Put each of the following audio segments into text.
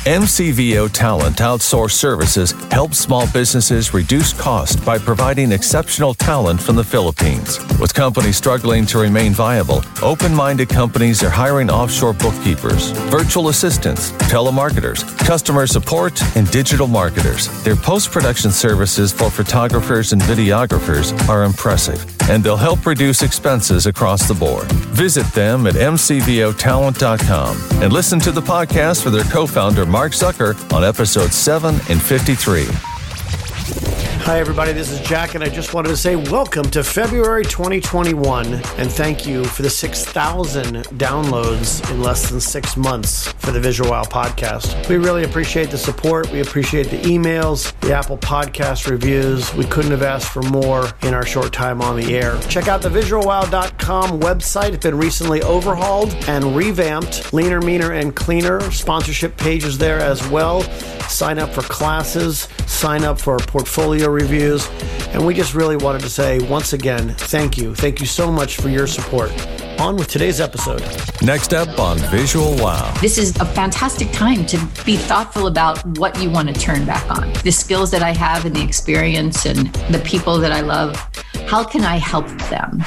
MCVO Talent Outsource Services helps small businesses reduce cost by providing exceptional talent from the Philippines. With companies struggling to remain viable, open-minded companies are hiring offshore bookkeepers, virtual assistants, telemarketers, customer support, and digital marketers. Their post-production services for photographers and videographers are impressive, and they'll help reduce expenses across the board. Visit them at mcvotalent.com and listen to the podcast with their co-founder Mark Zucker on episodes 7 and 53. Hi, everybody. This is Jack, and I just wanted to say welcome to February 2021, and thank you for the 6,000 downloads in less than 6 months for the Visual Wow podcast. We really appreciate the support. We appreciate the emails, the Apple Podcast reviews. We couldn't have asked for more in our short time on the air. Check out the visualwow.com website. It's been recently overhauled and revamped. Leaner, meaner, and cleaner. Sponsorship pages there as well. Sign up for classes. Sign up for portfolio reviews. And we just really wanted to say, once again, thank you. Thank you so much for your support. On with today's episode. Next up on Visual Wow. This is a fantastic time to be thoughtful about what you want to turn back on. The skills that I have and the experience and the people that I love, how can I help them?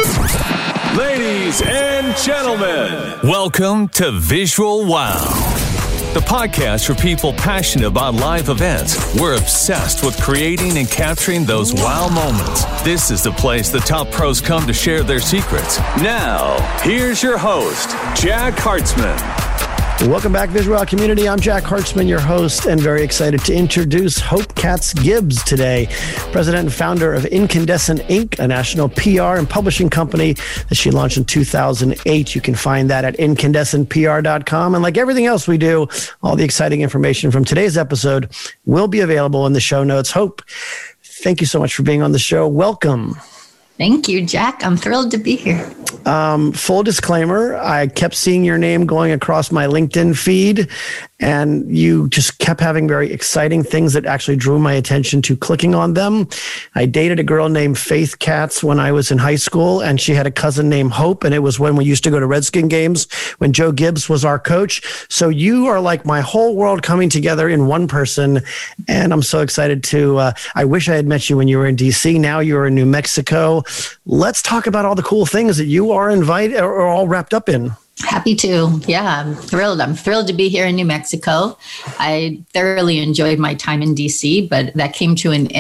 Ladies and gentlemen, welcome to Visual Wow, the podcast for people passionate about live events. We're obsessed with creating and capturing those wow moments. This is the place the top pros come to share their secrets. Now, here's your host, Jack Hartzman. Welcome back, Visual Wow community. I'm Jack Hartzman, your host, and very excited to introduce Hope Katz Gibbs today, president and founder of Incandescent Inc., a national PR and publishing company that she launched in 2008. You can find that at incandescentpr.com. And like everything else we do, all the exciting information from today's episode will be available in the show notes. Hope, thank you so much for being on the show. Welcome. Thank you, Jack. I'm thrilled to be here. Full disclaimer, I kept seeing your name going across my LinkedIn feed, and you just kept having very exciting things that actually drew my attention to clicking on them. I dated a girl named Faith Katz when I was in high school, and she had a cousin named Hope, and it was when we used to go to Redskin games when Joe Gibbs was our coach. So you are like my whole world coming together in one person, and I'm so excited to, I wish I had met you when you were in DC. Now you're in New Mexico. Let's talk about all the cool things that you are invited or all wrapped up in. Happy to. Yeah, I'm thrilled. I'm thrilled to be here in New Mexico. I thoroughly enjoyed my time in DC, but that came to an